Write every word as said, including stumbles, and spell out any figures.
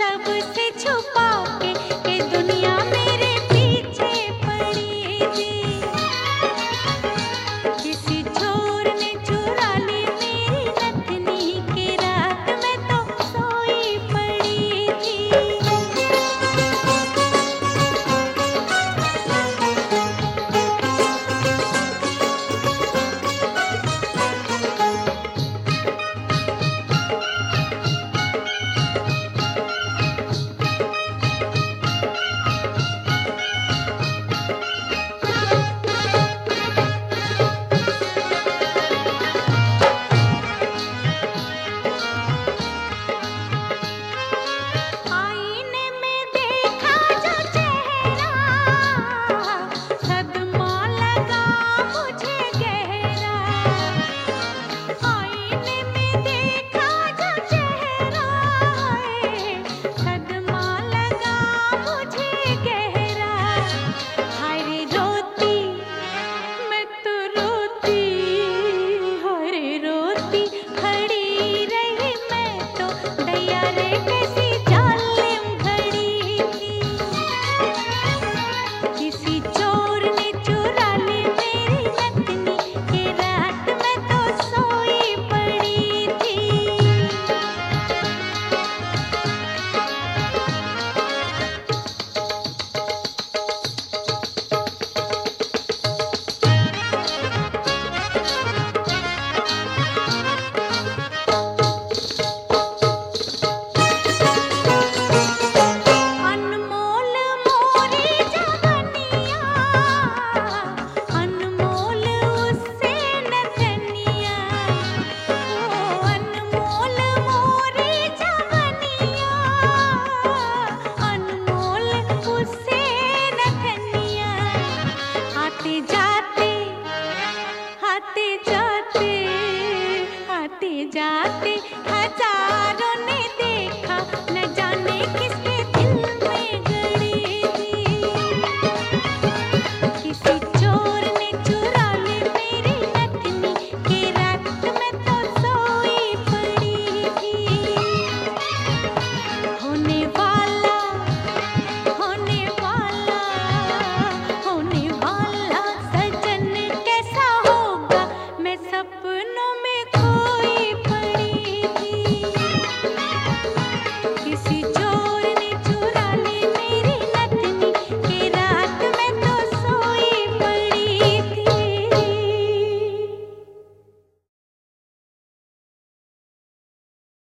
सबसे छुपा के ये दुनिया मेरे पीछे पड़ी थी। किसी चोर ने चुरा ली मेरी नथनी की रात में तो सोई पड़ी थी। आईने में देखा जो चेहरा, सदमा लगा मुझे गहरा। आईने में देखा जो चेहरा, सदमा लगा मुझे गहरा। हाय रे रोती मैं तो रोती, हाय रे रोती खड़ी रही मैं तो, दैया रे कैसी जालिम घड़ी थी। किसी चोर ने चुरा ली मेरी नथनी की रात में तो सोई पड़ी थी। अनमोल मोरी जवनिया, अनमोल उससे नथनिया। ओ अनमोल मोरी जवनिया, अनमोल उससे नथनिया। आते जाते आते जाते आते जाते हजारों ने देखा, न जाने किस